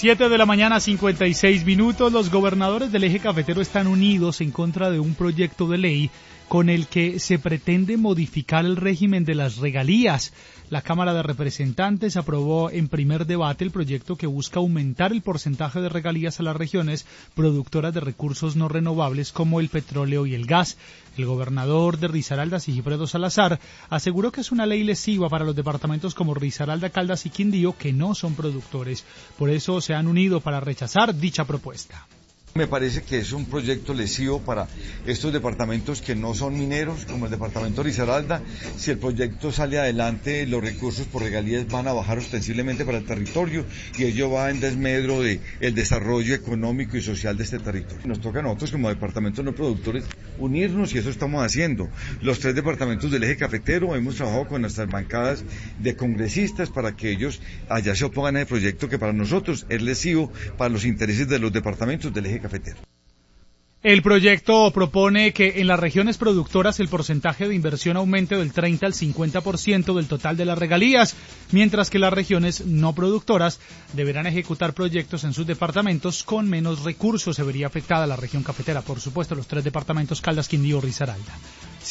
7 de la mañana, 56 minutos. Los gobernadores del eje cafetero están unidos en contra de un proyecto de ley con el que se pretende modificar el régimen de las regalías. La Cámara de Representantes aprobó en primer debate el proyecto que busca aumentar el porcentaje de regalías a las regiones productoras de recursos no renovables como el petróleo y el gas. El gobernador de Risaralda, Sigifredo Salazar, aseguró que es una ley lesiva para los departamentos como Risaralda, Caldas y Quindío, que no son productores. Por eso se han unido para rechazar dicha propuesta. Me parece que es un proyecto lesivo para estos departamentos que no son mineros, como el departamento de Risaralda. Si el proyecto sale adelante, los recursos por regalías van a bajar ostensiblemente para el territorio y ello va en desmedro del desarrollo económico y social de este territorio. Nos toca a nosotros como departamentos no productores unirnos y eso estamos haciendo. Los 3 departamentos del eje cafetero hemos trabajado con nuestras bancadas de congresistas para que ellos allá se opongan a ese proyecto que para nosotros es lesivo para los intereses de los departamentos del eje cafetero. El proyecto propone que en las regiones productoras el porcentaje de inversión aumente del 30 al 50% del total de las regalías, mientras que las regiones no productoras deberán ejecutar proyectos en sus departamentos con menos recursos. Se vería afectada la región cafetera, por supuesto, los 3 departamentos Caldas, Quindío, Risaralda.